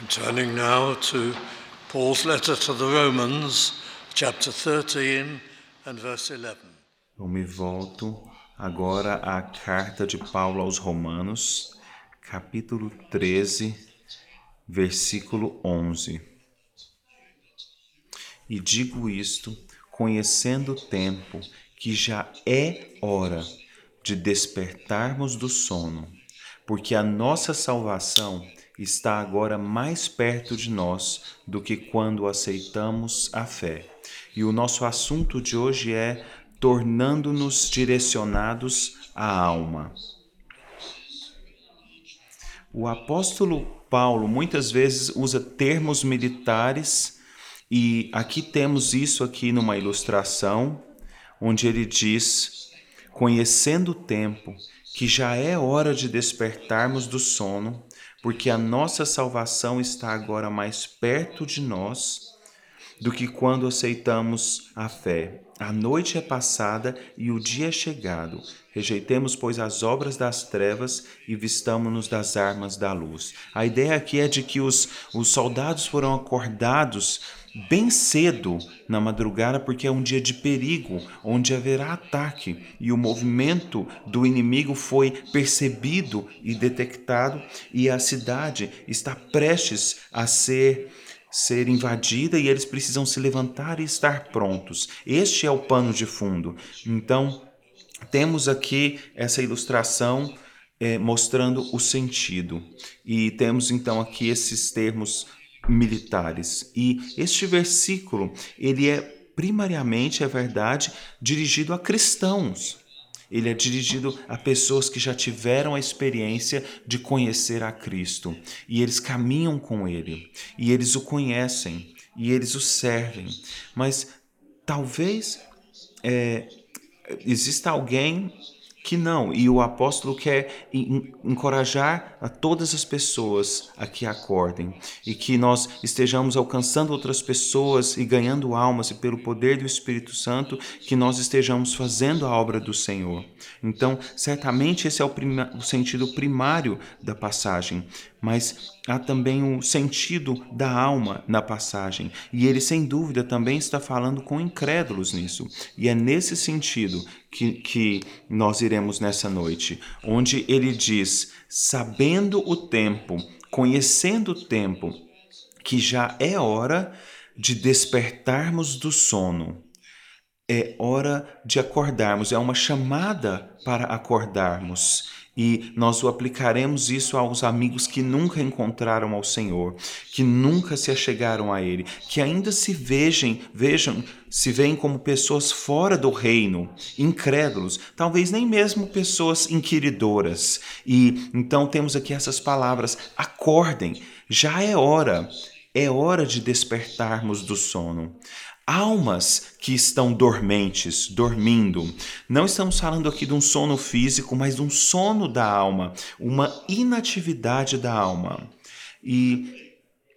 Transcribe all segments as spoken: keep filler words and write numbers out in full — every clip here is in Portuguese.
Turning now to Paul's letter to the Romans, chapter thirteen and verse eleven. Eu me volto agora à carta de Paulo aos Romanos, capítulo treze, versículo onze. E digo isto, conhecendo o tempo, que já é hora de despertarmos do sono, porque a nossa salvação está agora mais perto de nós do que quando aceitamos a fé. E o nosso assunto de hoje é tornando-nos direcionados à alma. O apóstolo Paulo muitas vezes usa termos militares e aqui temos isso aqui numa ilustração, onde ele diz, conhecendo o tempo, que já é hora de despertarmos do sono, porque a nossa salvação está agora mais perto de nós do que quando aceitamos a fé. A noite é passada e o dia é chegado. Rejeitemos, pois, as obras das trevas e vistamo-nos das armas da luz. A ideia aqui é de que os, os soldados foram acordados bem cedo na madrugada, porque é um dia de perigo, onde haverá ataque, e o movimento do inimigo foi percebido e detectado, e a cidade está prestes a ser ser invadida e eles precisam se levantar e estar prontos. Este é o pano de fundo. Então, temos aqui essa ilustração eh, mostrando o sentido. E temos então aqui esses termos militares. E este versículo, ele é primariamente, é verdade, dirigido a cristãos. Ele é dirigido a pessoas que já tiveram a experiência de conhecer a Cristo. E eles caminham com Ele. E eles o conhecem. E eles o servem. Mas talvez é, exista alguém que não. E o apóstolo quer encorajar a todas as pessoas a que acordem. E que nós estejamos alcançando outras pessoas e ganhando almas. E pelo poder do Espírito Santo, que nós estejamos fazendo a obra do Senhor. Então, certamente esse é o, prima, o sentido primário da passagem. Mas há também o sentido da alma na passagem. E ele, sem dúvida, também está falando com incrédulos nisso. E é nesse sentido que, que nós iremos nessa noite, onde ele diz, sabendo o tempo, conhecendo o tempo, que já é hora de despertarmos do sono. É hora de acordarmos, é uma chamada para acordarmos. E nós o aplicaremos isso aos amigos que nunca encontraram ao Senhor, que nunca se achegaram a Ele, que ainda se vejam, vejam, se veem como pessoas fora do reino, incrédulos, talvez nem mesmo pessoas inquiridoras. E então temos aqui essas palavras, acordem, já é hora, é hora de despertarmos do sono. Almas que estão dormentes, dormindo. Não estamos falando aqui de um sono físico, mas de um sono da alma, uma inatividade da alma. E,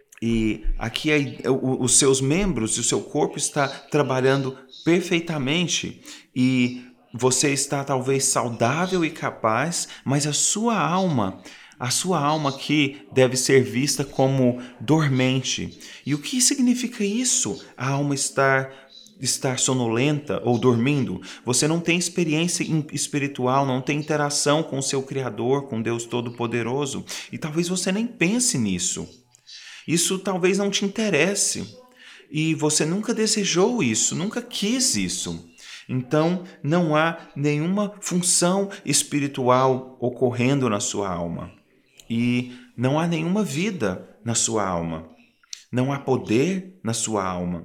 e aqui é, os seus membros e o seu corpo está trabalhando perfeitamente e você está talvez saudável e capaz, mas a sua alma... A sua alma aqui deve ser vista como dormente. E o que significa isso? A alma estar, estar sonolenta ou dormindo? Você não tem experiência espiritual, não tem interação com o seu Criador, com Deus Todo-Poderoso. E talvez você nem pense nisso. Isso talvez não te interesse. E você nunca desejou isso, nunca quis isso. Então, não há nenhuma função espiritual ocorrendo na sua alma. E não há nenhuma vida na sua alma. Não há poder na sua alma.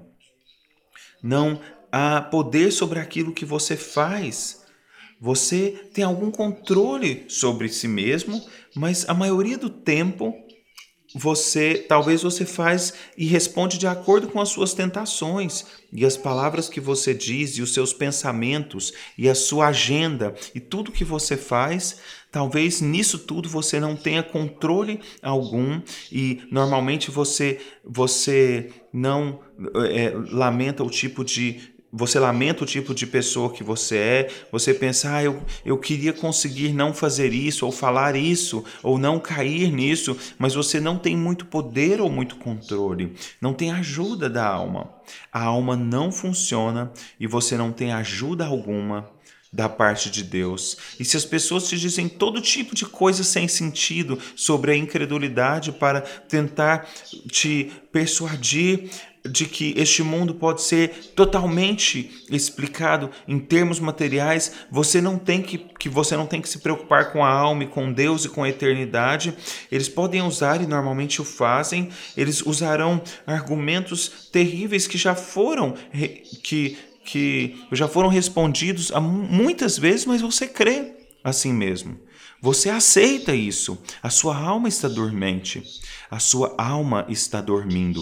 Não há poder sobre aquilo que você faz. Você tem algum controle sobre si mesmo, mas a maioria do tempo você, talvez você faz e responde de acordo com as suas tentações e as palavras que você diz e os seus pensamentos e a sua agenda e tudo que você faz, talvez nisso tudo você não tenha controle algum e normalmente você, você não é, lamenta o tipo de você lamenta o tipo de pessoa que você é, você pensa, ah, eu, eu queria conseguir não fazer isso, ou falar isso, ou não cair nisso, mas você não tem muito poder ou muito controle, não tem ajuda da alma. A alma não funciona e você não tem ajuda alguma da parte de Deus. E se as pessoas te dizem todo tipo de coisa sem sentido sobre a incredulidade para tentar te persuadir de que este mundo pode ser totalmente explicado em termos materiais, você não tem que, que você não tem que se preocupar com a alma e com Deus e com a eternidade. Eles podem usar, e normalmente o fazem, eles usarão argumentos terríveis que já foram que que já foram respondidos muitas vezes, mas você crê assim mesmo. Você aceita isso. A sua alma está dormente. A sua alma está dormindo.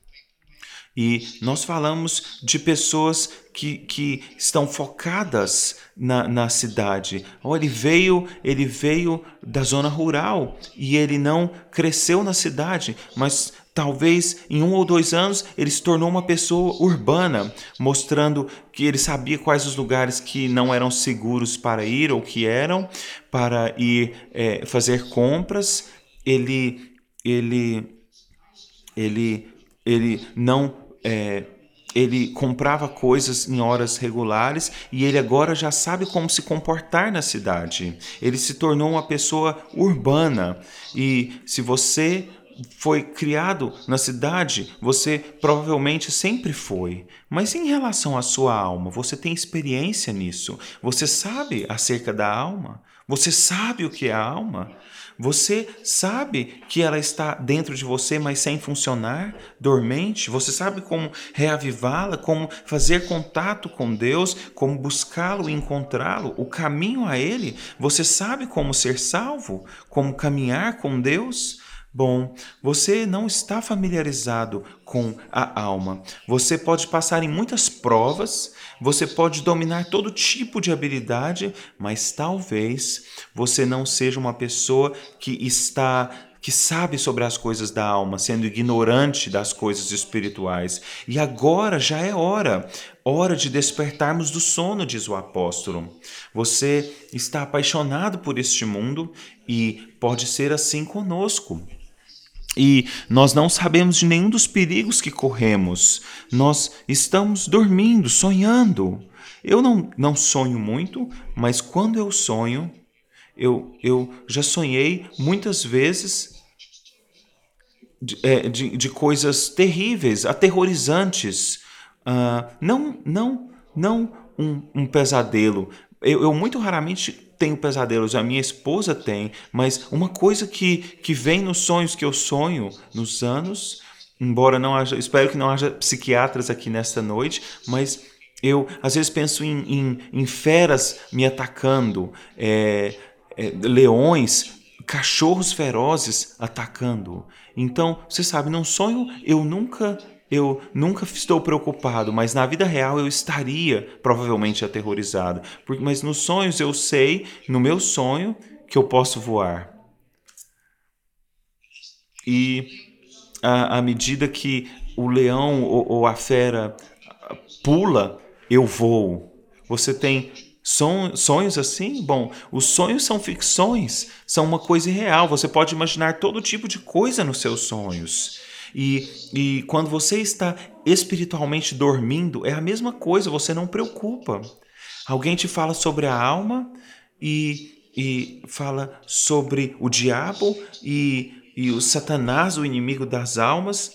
E nós falamos de pessoas que, que estão focadas na, na cidade. Oh, ele veio, ele veio da zona rural e ele não cresceu na cidade, mas talvez em um ou dois anos ele se tornou uma pessoa urbana, mostrando que ele sabia quais os lugares que não eram seguros para ir ou que eram, para ir é, fazer compras. Ele, ele, ele, ele não... É, ele comprava coisas em horas regulares e ele agora já sabe como se comportar na cidade. Ele se tornou uma pessoa urbana. E se você foi criado na cidade, você provavelmente sempre foi. Mas em relação à sua alma, você tem experiência nisso? Você sabe acerca da alma? Você sabe o que é a alma? Você sabe que ela está dentro de você, mas sem funcionar, dormente? Você sabe como reavivá-la, como fazer contato com Deus, como buscá-lo e encontrá-lo, o caminho a Ele? Você sabe como ser salvo, como caminhar com Deus? Bom, você não está familiarizado com a alma. Você pode passar em muitas provas, você pode dominar todo tipo de habilidade, mas talvez você não seja uma pessoa que está que sabe sobre as coisas da alma, sendo ignorante das coisas espirituais. E agora já é hora, hora de despertarmos do sono, diz o apóstolo. Você está apaixonado por este mundo e pode ser assim conosco. E nós não sabemos de nenhum dos perigos que corremos. Nós estamos dormindo, sonhando. Eu não, não sonho muito, mas quando eu sonho, eu, eu já sonhei muitas vezes de, é, de, de coisas terríveis, aterrorizantes. Uh, não, não, não um, um pesadelo. Eu, eu muito raramente tenho pesadelos, a minha esposa tem, mas uma coisa que, que vem nos sonhos que eu sonho nos anos, embora não haja, espero que não haja psiquiatras aqui nesta noite, mas eu às vezes penso em, em, em feras me atacando, é, é, leões, cachorros ferozes atacando. Então, você sabe, num sonho eu nunca... Eu nunca estou preocupado, mas na vida real eu estaria provavelmente aterrorizado. Porque, mas nos sonhos eu sei, no meu sonho, que eu posso voar. E à, à medida que o leão ou, ou a fera pula, eu voo. Você tem sonhos assim? Bom, os sonhos são ficções, são uma coisa irreal. Você pode imaginar todo tipo de coisa nos seus sonhos. E, e quando você está espiritualmente dormindo, é a mesma coisa, você não preocupa. Alguém te fala sobre a alma e, e fala sobre o diabo e, e o Satanás, o inimigo das almas,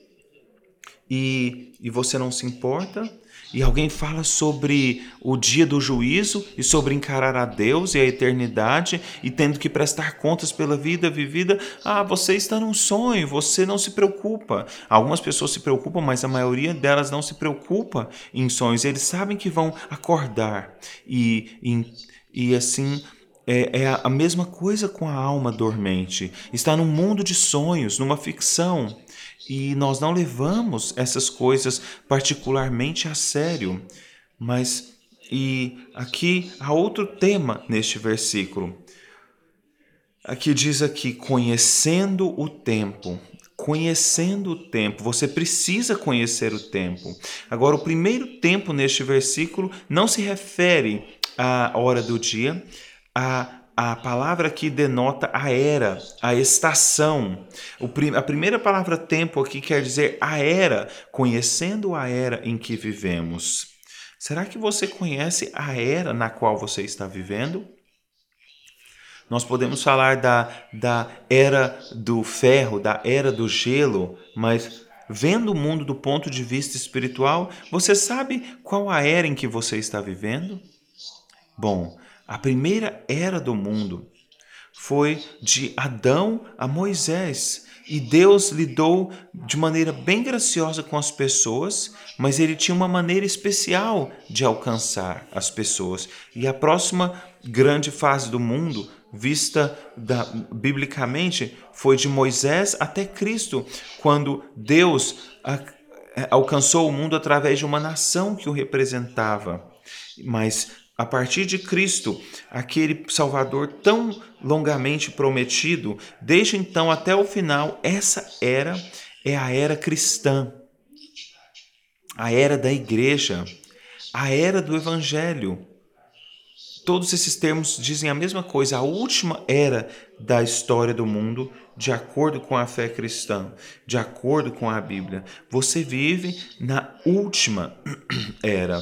e, e você não se importa. E alguém fala sobre o dia do juízo e sobre encarar a Deus e a eternidade e tendo que prestar contas pela vida vivida. Ah, você está num sonho, você não se preocupa. Algumas pessoas se preocupam, mas a maioria delas não se preocupa em sonhos. Eles sabem que vão acordar. E, e, e assim... É, é a mesma coisa com a alma dormente. Está num mundo de sonhos, numa ficção. E nós não levamos essas coisas particularmente a sério. Mas, e aqui há outro tema neste versículo. Aqui diz aqui, conhecendo o tempo. conhecendo o tempo. Você precisa conhecer o tempo. Agora, o primeiro tempo neste versículo não se refere à hora do dia. A, a palavra aqui denota a era, a estação. O, a primeira palavra tempo aqui quer dizer a era, conhecendo a era em que vivemos. Será que você conhece a era na qual você está vivendo? Nós podemos falar da, da era do ferro, da era do gelo, mas vendo o mundo do ponto de vista espiritual, você sabe qual a era em que você está vivendo? Bom, a primeira era do mundo foi de Adão a Moisés. E Deus lidou de maneira bem graciosa com as pessoas, mas ele tinha uma maneira especial de alcançar as pessoas. E a próxima grande fase do mundo, vista da, biblicamente, foi de Moisés até Cristo, quando Deus a, a, alcançou o mundo através de uma nação que o representava. Mas a partir de Cristo, aquele Salvador tão longamente prometido, desde então até o final, essa era é a era cristã, a era da igreja, a era do evangelho. Todos esses termos dizem a mesma coisa, a última era da história do mundo, de acordo com a fé cristã, de acordo com a Bíblia. Você vive na última era.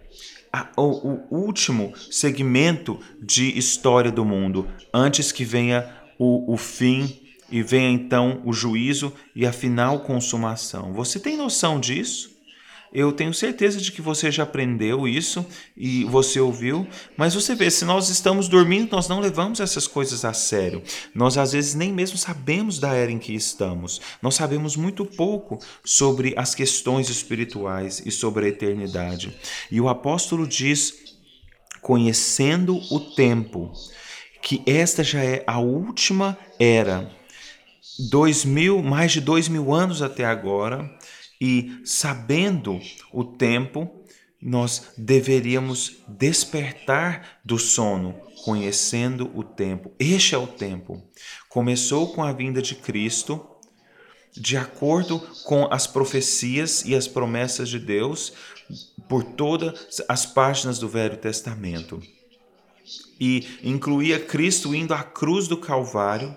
O, o último segmento de história do mundo, antes que venha o, o fim e venha então o juízo e a final consumação. Você tem noção disso? Eu tenho certeza de que você já aprendeu isso e você ouviu, mas você vê, se nós estamos dormindo, nós não levamos essas coisas a sério. Nós às vezes nem mesmo sabemos da era em que estamos. Nós sabemos muito pouco sobre as questões espirituais e sobre a eternidade. E o apóstolo diz, conhecendo o tempo, que esta já é a última era. Dois mil, mais de dois mil anos até agora. E sabendo o tempo, nós deveríamos despertar do sono, conhecendo o tempo. Este é o tempo. Começou com a vinda de Cristo, de acordo com as profecias e as promessas de Deus, por todas as páginas do Velho Testamento. E incluía Cristo indo à cruz do Calvário.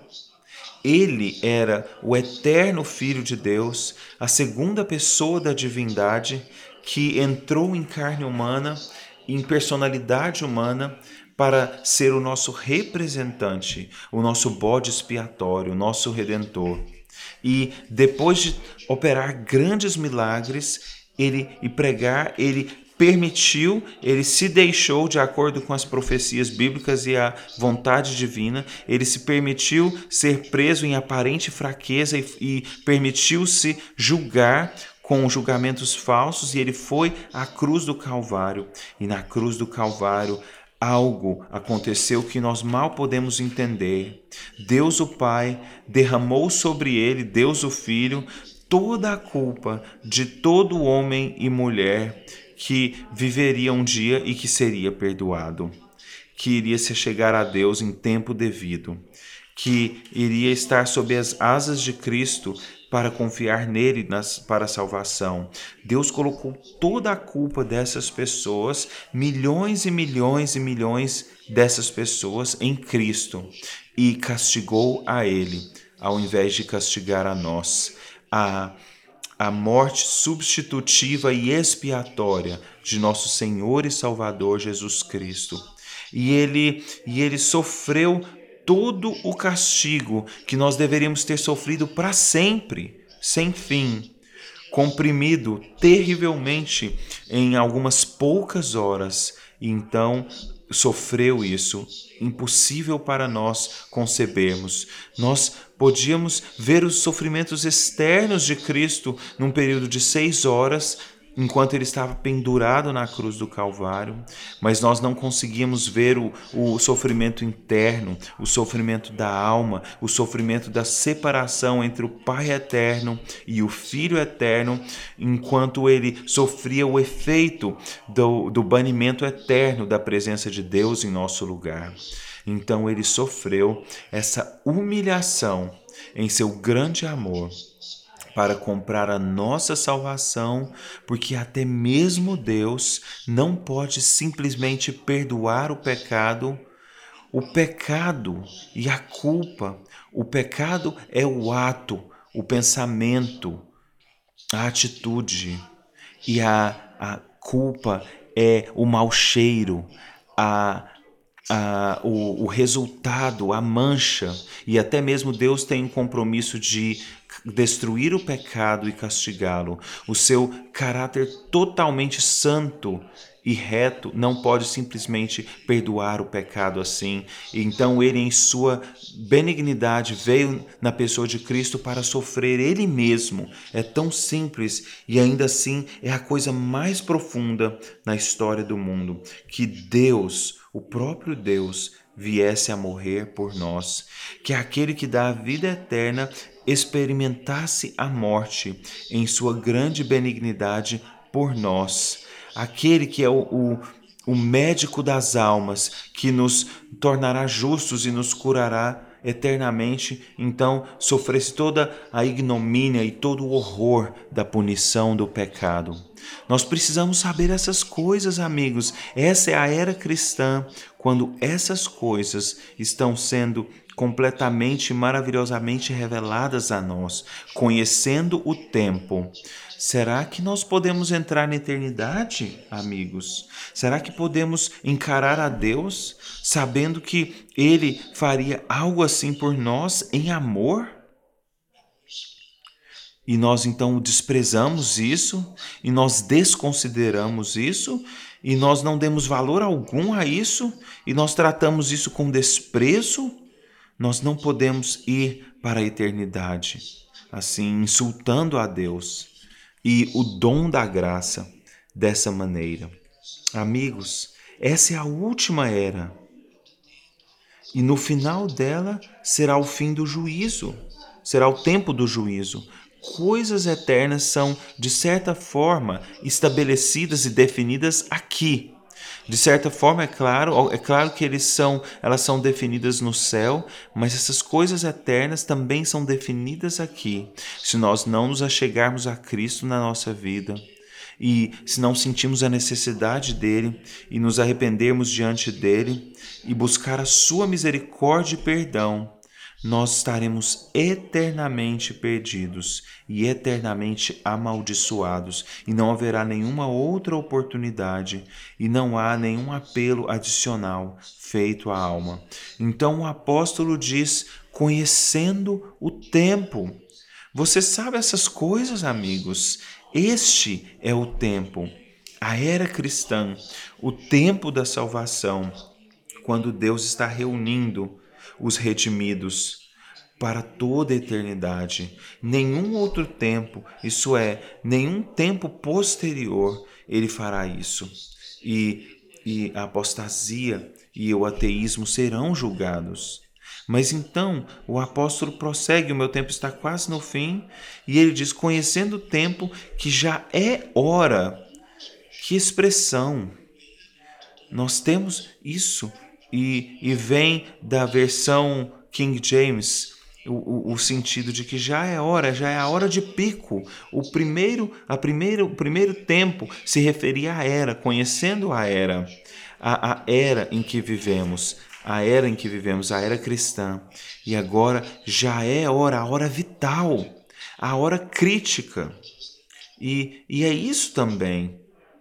Ele era o eterno Filho de Deus, a segunda pessoa da divindade, que entrou em carne humana, em personalidade humana, para ser o nosso representante, o nosso bode expiatório, o nosso Redentor. E depois de operar grandes milagres ele, e pregar, ele permitiu, ele se deixou, de acordo com as profecias bíblicas e a vontade divina, ele se permitiu ser preso em aparente fraqueza e, e permitiu-se julgar com julgamentos falsos, e ele foi à cruz do Calvário. E na cruz do Calvário algo aconteceu que nós mal podemos entender. Deus o Pai derramou sobre ele, Deus o Filho, toda a culpa de todo homem e mulher que viveria um dia e que seria perdoado, que iria se chegar a Deus em tempo devido, que iria estar sob as asas de Cristo para confiar nele nas, para a salvação. Deus colocou toda a culpa dessas pessoas, milhões e milhões e milhões dessas pessoas em Cristo, e castigou a ele, ao invés de castigar a nós. A A morte substitutiva e expiatória de nosso Senhor e Salvador Jesus Cristo. E ele, e ele sofreu todo o castigo que nós deveríamos ter sofrido para sempre, sem fim, comprimido terrivelmente em algumas poucas horas. E então sofreu isso, impossível para nós concebermos. Nós podíamos ver os sofrimentos externos de Cristo num período de seis horas, enquanto ele estava pendurado na cruz do Calvário, mas nós não conseguíamos ver o, o sofrimento interno, o sofrimento da alma, o sofrimento da separação entre o Pai eterno e o Filho eterno, enquanto ele sofria o efeito do, do banimento eterno da presença de Deus em nosso lugar. Então ele sofreu essa humilhação em seu grande amor para comprar a nossa salvação, porque até mesmo Deus não pode simplesmente perdoar o pecado. O pecado e a culpa, o pecado é o ato, o pensamento, a atitude, e a, a culpa é o mau cheiro, a A, o, o resultado, a mancha, e até mesmo Deus tem um compromisso de destruir o pecado e castigá-lo. O seu caráter totalmente santo e reto não pode simplesmente perdoar o pecado assim. Então ele, em sua benignidade, veio na pessoa de Cristo para sofrer ele mesmo. É tão simples e ainda assim é a coisa mais profunda na história do mundo, que Deus, o próprio Deus, viesse a morrer por nós, que aquele que dá a vida eterna experimentasse a morte em sua grande benignidade por nós, aquele que é o, o, o médico das almas, que nos tornará justos e nos curará eternamente, então sofresse toda a ignomínia e todo o horror da punição do pecado. Nós precisamos saber essas coisas, amigos. Essa é a era cristã, quando essas coisas estão sendo completamente e maravilhosamente reveladas a nós, conhecendo o tempo. Será que nós podemos entrar na eternidade, amigos? Será que podemos encarar a Deus sabendo que Ele faria algo assim por nós em amor? E nós então desprezamos isso, e nós desconsideramos isso, e nós não demos valor algum a isso, e nós tratamos isso com desprezo. Nós não podemos ir para a eternidade assim, insultando a Deus e o dom da graça dessa maneira. Amigos, essa é a última era, e no final dela será o fim do juízo, será o tempo do juízo. Coisas eternas são, de certa forma, estabelecidas e definidas aqui. De certa forma, é claro, é claro que eles são, elas são definidas no céu, mas essas coisas eternas também são definidas aqui. Se nós não nos achegarmos a Cristo na nossa vida, e se não sentimos a necessidade dele e nos arrependermos diante dele e buscar a sua misericórdia e perdão, nós estaremos eternamente perdidos e eternamente amaldiçoados, e não haverá nenhuma outra oportunidade e não há nenhum apelo adicional feito à alma. Então o apóstolo diz, conhecendo o tempo. Você sabe essas coisas, amigos? Este é o tempo, a era cristã, o tempo da salvação, quando Deus está reunindo os redimidos para toda a eternidade. Nenhum outro tempo, isso é, nenhum tempo posterior, ele fará isso. E, e a apostasia e o ateísmo serão julgados. Mas então o apóstolo prossegue, o meu tempo está quase no fim, e ele diz, conhecendo o tempo que já é hora. Que expressão! Nós temos isso, e, e vem da versão King James, o, o, o sentido de que já é hora, já é a hora de pico. O primeiro, a primeiro, o primeiro tempo se referia à era, conhecendo a era, a, a era em que vivemos. A era em que vivemos, a era cristã. E agora já é hora, a hora vital, a hora crítica. E, e é isso também.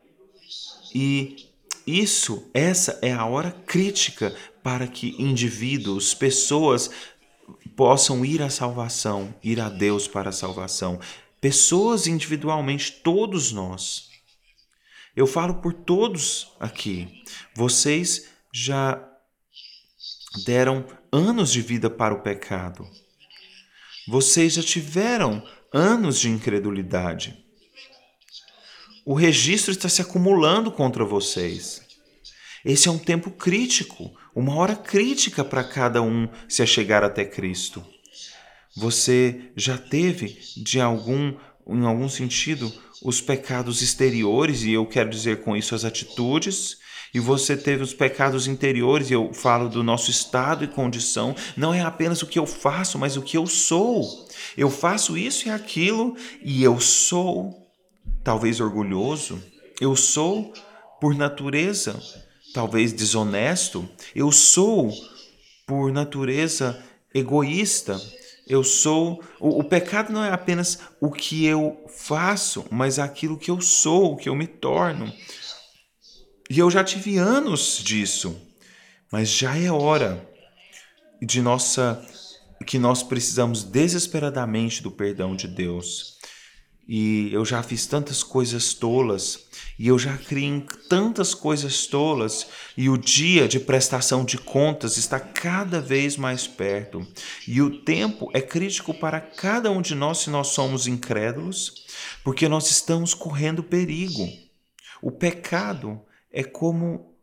E isso, essa é a hora crítica para que indivíduos, pessoas possam ir à salvação, ir a Deus para a salvação. Pessoas individualmente, todos nós. Eu falo por todos aqui. Vocês já deram anos de vida para o pecado. Vocês já tiveram anos de incredulidade. O registro está se acumulando contra vocês. Esse é um tempo crítico, uma hora crítica para cada um se achegar até Cristo. Você já teve, de algum, em algum sentido, os pecados exteriores, e eu quero dizer com isso as atitudes, E você teve os pecados interiores, e eu falo do nosso estado e condição, não é apenas o que eu faço, mas o que eu sou. Eu faço isso e aquilo, e eu sou talvez orgulhoso, eu sou por natureza talvez desonesto, eu sou por natureza egoísta. Eu sou. O, o pecado não é apenas o que eu faço, mas aquilo que eu sou, o que eu me torno. E eu já tive anos disso, mas já é hora de nossa que nós precisamos desesperadamente do perdão de Deus. E eu já fiz tantas coisas tolas, e eu já criei em tantas coisas tolas, e o dia de prestação de contas está cada vez mais perto. E o tempo é crítico para cada um de nós se nós somos incrédulos, porque nós estamos correndo perigo. O pecado é como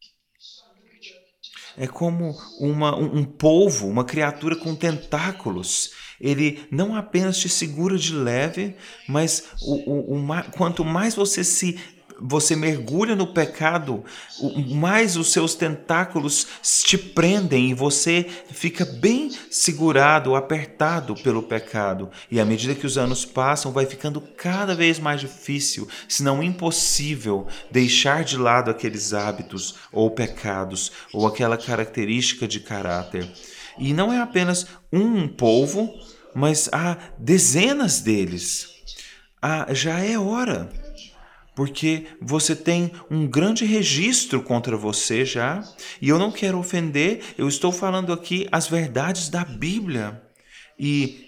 é como uma, um, um polvo, uma criatura com tentáculos. Ele não apenas te segura de leve, mas o, o, o, quanto mais você se você mergulha no pecado, mais os seus tentáculos te prendem e você fica bem segurado, apertado pelo pecado. E à medida que os anos passam, vai ficando cada vez mais difícil, se não impossível, deixar de lado aqueles hábitos ou pecados ou aquela característica de caráter. E não é apenas um polvo, mas há dezenas deles. Ah, já é hora. Porque você tem um grande registro contra você já, e eu não quero ofender, eu estou falando aqui as verdades da Bíblia. E,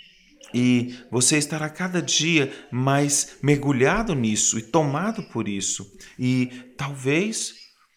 e você estará cada dia mais mergulhado nisso e tomado por isso. E talvez,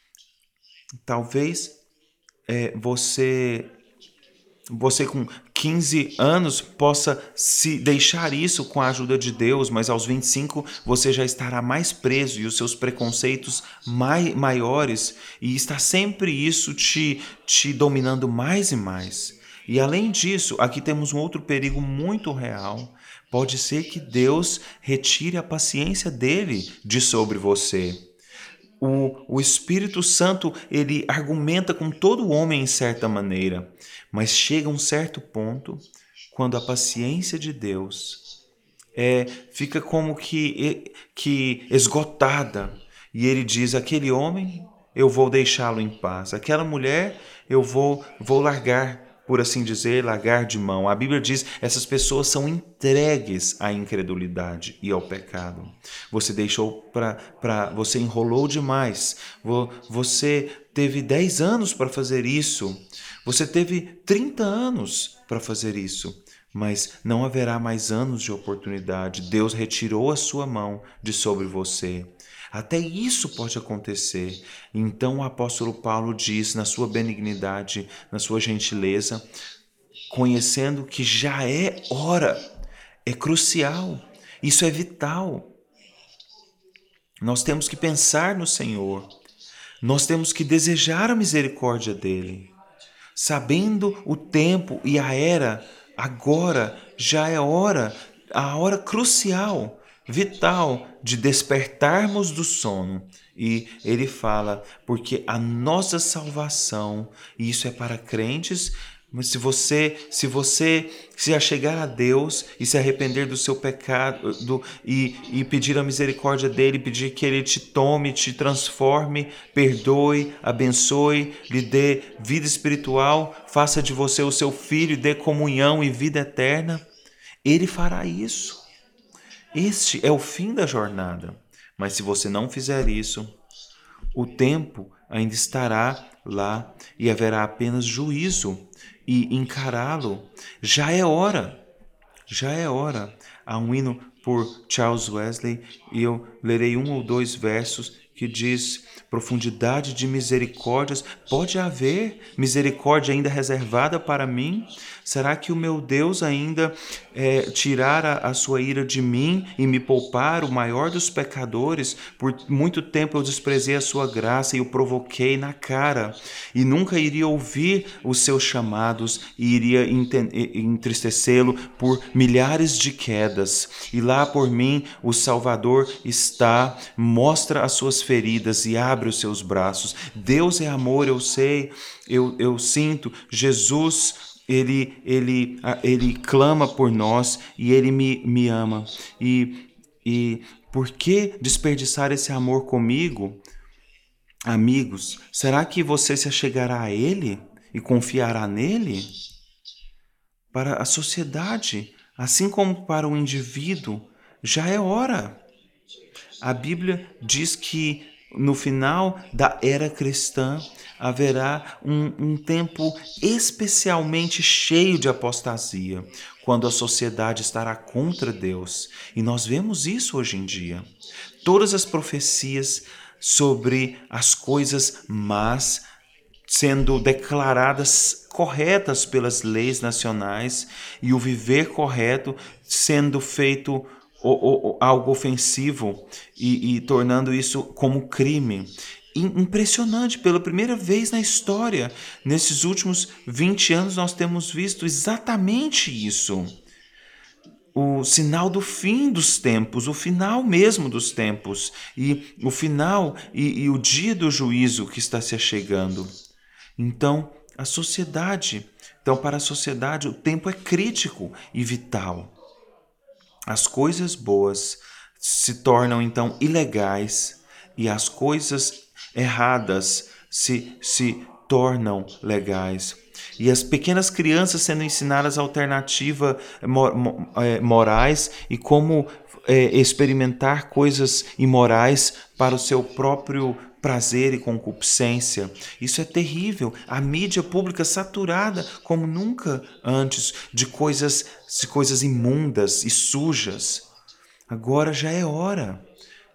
talvez é, você... Você com quinze anos possa se deixar isso com a ajuda de Deus, mas aos vinte e cinco você já estará mais preso e os seus preconceitos mai, maiores, e está sempre isso te, te dominando mais e mais. E além disso, aqui temos um outro perigo muito real. Pode ser que Deus retire a paciência dele de sobre você. O, o Espírito Santo, ele argumenta com todo homem em certa maneira, mas chega um certo ponto quando a paciência de Deus é, fica como que, que esgotada, e ele diz, aquele homem eu vou deixá-lo em paz, aquela mulher eu vou, vou largar, por assim dizer, largar de mão. A Bíblia diz, essas pessoas são entregues à incredulidade e ao pecado. Você deixou para, para, você enrolou demais. Você teve dez anos para fazer isso. Você teve trinta anos para fazer isso. Mas não haverá mais anos de oportunidade. Deus retirou a sua mão de sobre você. Até isso pode acontecer. Então o apóstolo Paulo diz, na sua benignidade, na sua gentileza, conhecendo que já é hora, é crucial, isso é vital. Nós temos que pensar no Senhor, nós temos que desejar a misericórdia dele, sabendo o tempo e a era, agora já é hora, a hora crucial, vital, de despertarmos do sono. E ele fala, porque a nossa salvação, e isso é para crentes, mas se você se você se achegar a Deus e se arrepender do seu pecado do, e, e pedir a misericórdia dele, pedir que ele te tome, te transforme, perdoe, abençoe, lhe dê vida espiritual, faça de você o seu filho, dê comunhão e vida eterna, ele fará isso. Este é o fim da jornada. Mas se você não fizer isso, o tempo ainda estará lá e haverá apenas juízo e encará-lo. Já é hora, já é hora. Há um hino por Charles Wesley e eu lerei um ou dois versos que diz, profundidade de misericórdias, pode haver misericórdia ainda reservada para mim? Será que o meu Deus ainda é, tirar a, a sua ira de mim e me poupar, o maior dos pecadores? Por muito tempo eu desprezei a sua graça e o provoquei na cara, e nunca iria ouvir os seus chamados e iria entristecê-lo por milhares de quedas. E lá por mim o Salvador está, mostra as suas feridas e abre os seus braços. Deus é amor, eu sei, eu, eu sinto. Jesus, ele, ele, ele clama por nós e ele me, me ama. E, e por que desperdiçar esse amor comigo? Amigos, será que você se achegará a ele e confiará nele? Para a sociedade, assim como para o indivíduo, já é hora. A Bíblia diz que no final da era cristã haverá um, um tempo especialmente cheio de apostasia, quando a sociedade estará contra Deus. E nós vemos isso hoje em dia. Todas as profecias sobre as coisas más sendo declaradas corretas pelas leis nacionais e o viver correto sendo feito o, o, algo ofensivo e, e tornando isso como crime. Impressionante, pela primeira vez na história, nesses últimos vinte anos nós temos visto exatamente isso. O sinal do fim dos tempos, o final mesmo dos tempos, e o final e, e o dia do juízo que está se achegando. Então, a sociedade, então para a sociedade o tempo é crítico e vital. As coisas boas se tornam então ilegais e as coisas erradas se, se tornam legais. E as pequenas crianças sendo ensinadas alternativas morais e como é, experimentar coisas imorais para o seu próprio prazer e concupiscência. Isso é terrível. A mídia pública saturada como nunca antes de coisas, de coisas imundas e sujas. Agora já é hora,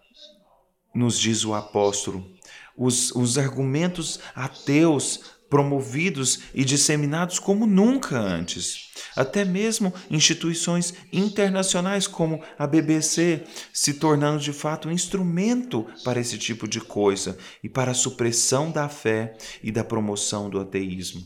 nos diz o apóstolo. Os, os argumentos ateus promovidos e disseminados como nunca antes. Até mesmo instituições internacionais como a B B C se tornando de fato um instrumento para esse tipo de coisa e para a supressão da fé e da promoção do ateísmo.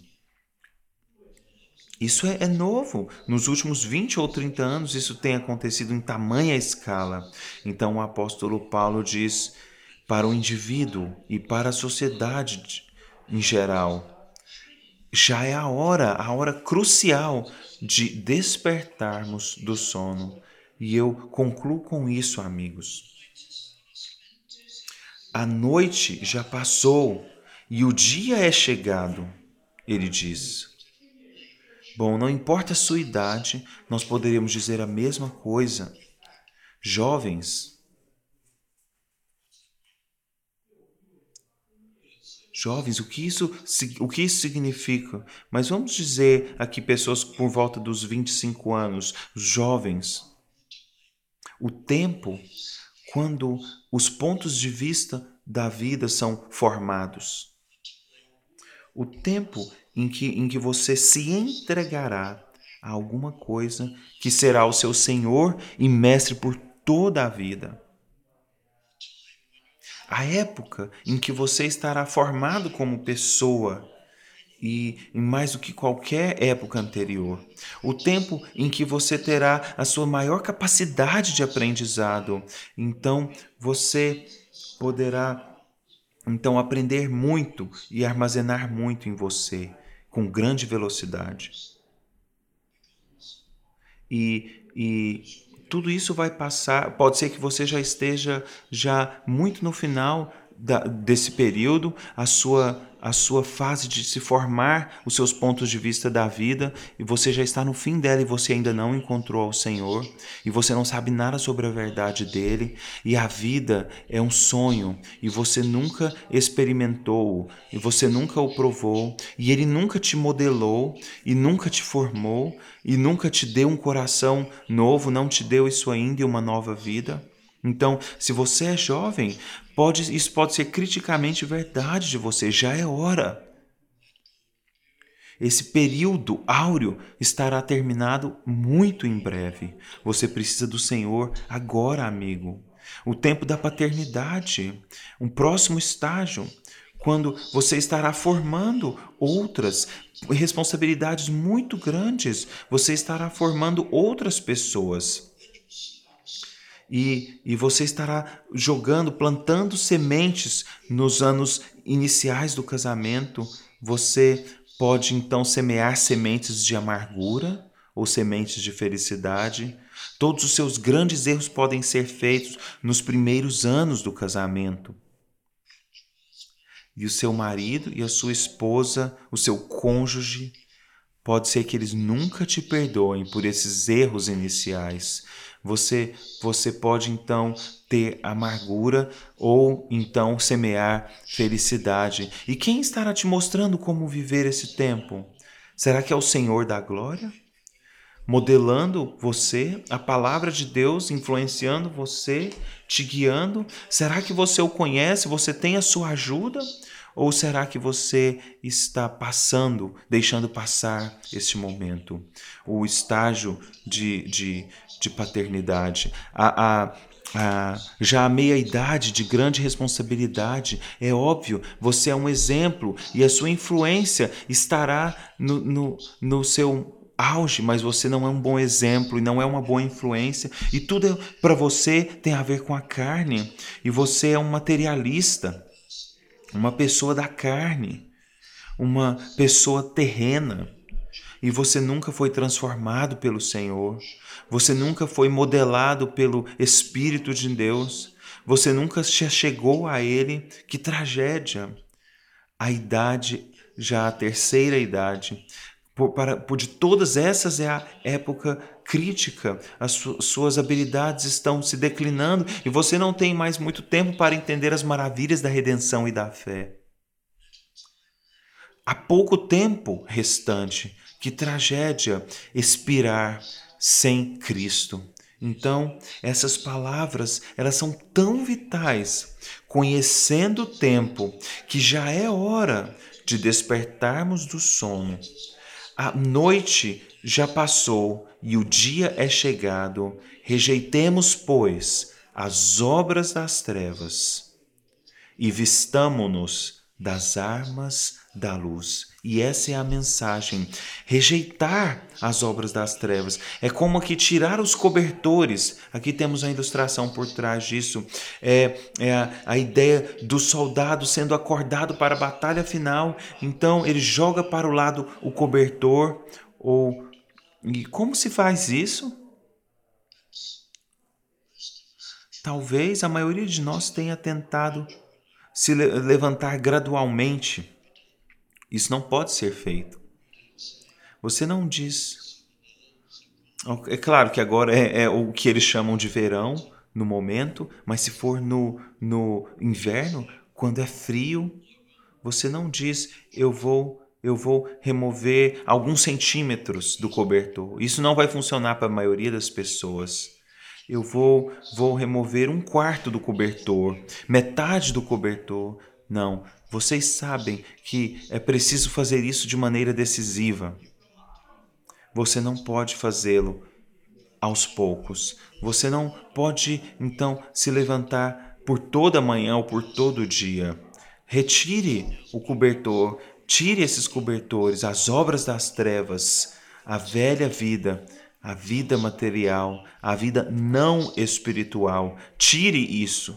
Isso é, é novo. Nos últimos vinte ou trinta anos isso tem acontecido em tamanha escala. Então o apóstolo Paulo diz para o indivíduo e para a sociedade em geral, já é a hora, a hora crucial de despertarmos do sono. E eu concluo com isso, amigos. A noite já passou e o dia é chegado, ele diz. Bom, não importa a sua idade, nós poderíamos dizer a mesma coisa. Jovens, Jovens, o que, isso, o que isso significa? Mas vamos dizer aqui pessoas por volta dos vinte e cinco anos, jovens. O tempo quando os pontos de vista da vida são formados. O tempo em que, em que você se entregará a alguma coisa que será o seu Senhor e Mestre por toda a vida. A época em que você estará formado como pessoa e mais do que qualquer época anterior. O tempo em que você terá a sua maior capacidade de aprendizado. Então você poderá então aprender muito e armazenar muito em você com grande velocidade. E, e tudo isso vai passar, pode ser que você já esteja já muito no final da, desse período, a sua, a sua fase de se formar os seus pontos de vista da vida, e você já está no fim dela e você ainda não encontrou o Senhor, e você não sabe nada sobre a verdade dele, e a vida é um sonho, e você nunca experimentou, e você nunca o provou, e ele nunca te modelou, e nunca te formou, e nunca te deu um coração novo, não te deu isso ainda e uma nova vida. Então, se você é jovem, pode, isso pode ser criticamente verdade de você, já é hora. Esse período áureo estará terminado muito em breve. Você precisa do Senhor agora, amigo. O tempo da paternidade, um próximo estágio, quando você estará formando outras responsabilidades muito grandes, você estará formando outras pessoas. E, e você estará jogando, plantando sementes nos anos iniciais do casamento. Você pode então semear sementes de amargura ou sementes de felicidade. Todos os seus grandes erros podem ser feitos nos primeiros anos do casamento. E o seu marido e a sua esposa, o seu cônjuge, pode ser que eles nunca te perdoem por esses erros iniciais. Você, você pode então ter amargura ou então semear felicidade. E quem estará te mostrando como viver esse tempo? Será que é o Senhor da glória? Modelando você, a palavra de Deus influenciando você, te guiando? Será que você o conhece? Você tem a sua ajuda? Ou será que você está passando, deixando passar este momento? O estágio de, de, de paternidade, a, a, a, já a meia-idade de grande responsabilidade, é óbvio, você é um exemplo e a sua influência estará no, no, no seu auge, mas você não é um bom exemplo e não é uma boa influência, e tudo para você tem a ver com a carne, e você é um materialista, uma pessoa da carne, uma pessoa terrena, e você nunca foi transformado pelo Senhor, você nunca foi modelado pelo Espírito de Deus, você nunca se chegou a Ele. Que tragédia! A idade, já a terceira idade, por, para, por de todas essas é a época crítica, as su, suas habilidades estão se declinando e você não tem mais muito tempo para entender as maravilhas da redenção e da fé. Há pouco tempo restante. Que tragédia expirar sem Cristo. Então, essas palavras, elas são tão vitais, conhecendo o tempo, que já é hora de despertarmos do sono. A noite já passou e o dia é chegado. Rejeitemos, pois, as obras das trevas e vistamo-nos das armas da luz. E essa é a mensagem. Rejeitar as obras das trevas é como que tirar os cobertores. Aqui temos a ilustração por trás disso. É, é a, a ideia do soldado sendo acordado para a batalha final. Então ele joga para o lado o cobertor. Ou, e como se faz isso? Talvez a maioria de nós tenha tentado se levantar gradualmente. Isso não pode ser feito. Você não diz. É claro que agora é, é o que eles chamam de verão no momento, mas se for no, no inverno, quando é frio, você não diz eu vou eu vou remover alguns centímetros do cobertor. Isso não vai funcionar para a maioria das pessoas. Eu vou, vou remover um quarto do cobertor, metade do cobertor. Não, vocês sabem que é preciso fazer isso de maneira decisiva. Você não pode fazê-lo aos poucos. Você não pode, então, se levantar por toda a manhã ou por todo o dia. Retire o cobertor, tire esses cobertores, as obras das trevas, a velha vida, a vida material, a vida não espiritual. Tire isso.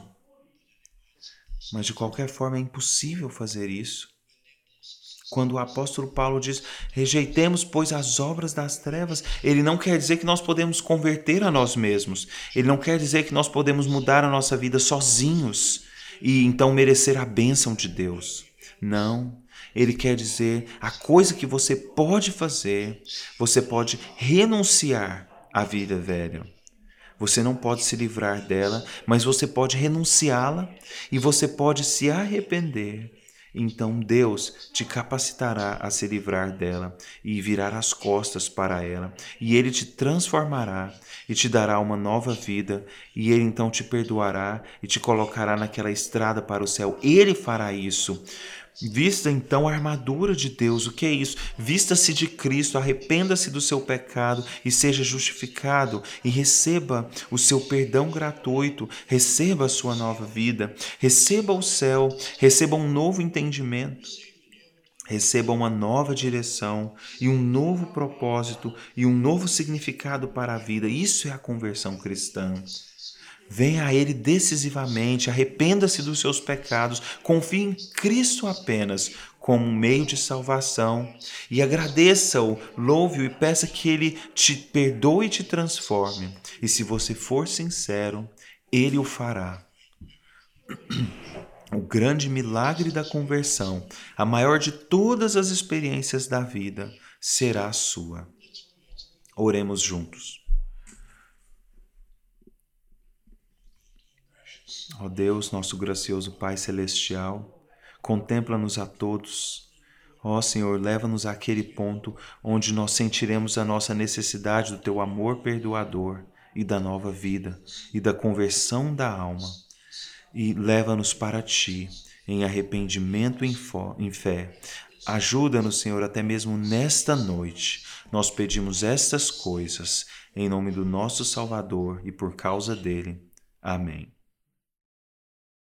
Mas de qualquer forma é impossível fazer isso. Quando o apóstolo Paulo diz, rejeitemos, pois, as obras das trevas, ele não quer dizer que nós podemos converter a nós mesmos. Ele não quer dizer que nós podemos mudar a nossa vida sozinhos e então merecer a bênção de Deus. Não. Ele quer dizer a coisa que você pode fazer, você pode renunciar à vida velha. Você não pode se livrar dela, mas você pode renunciá-la e você pode se arrepender. Então Deus te capacitará a se livrar dela e virar as costas para ela. E Ele te transformará e te dará uma nova vida. E Ele então te perdoará e te colocará naquela estrada para o céu. Ele fará isso. Vista então a armadura de Deus. O que é isso? Vista-se de Cristo, arrependa-se do seu pecado e seja justificado e receba o seu perdão gratuito, receba a sua nova vida, receba o céu, receba um novo entendimento, receba uma nova direção e um novo propósito e um novo significado para a vida. Isso é a conversão cristã. Venha a Ele decisivamente, arrependa-se dos seus pecados, confie em Cristo apenas como um meio de salvação e agradeça-o, louve-o e peça que Ele te perdoe e te transforme. E se você for sincero, Ele o fará. O grande milagre da conversão, a maior de todas as experiências da vida, será sua. Oremos juntos. Ó Deus, nosso gracioso Pai Celestial, contempla-nos a todos. Ó Senhor, leva-nos àquele ponto onde nós sentiremos a nossa necessidade do Teu amor perdoador e da nova vida e da conversão da alma. E leva-nos para Ti, em arrependimento e em fé. Ajuda-nos, Senhor, até mesmo nesta noite. Nós pedimos estas coisas, em nome do nosso Salvador e por causa dele. Amém.